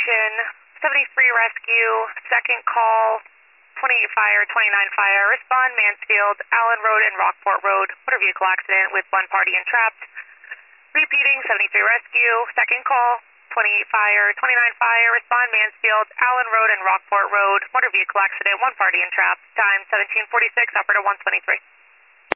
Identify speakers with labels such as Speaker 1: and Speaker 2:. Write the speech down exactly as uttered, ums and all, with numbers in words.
Speaker 1: station, seventy-three rescue, second call, twenty-eight fire, twenty-nine fire, respond Mansfield, Allen Road and Rockport Road, motor vehicle accident with one party entrapped. Repeating, seventy-three rescue, second call, twenty-eight fire, twenty-nine fire, respond Mansfield, Allen Road and Rockport Road, motor vehicle accident, one party entrapped. Time seventeen forty-six, operator one twenty-three.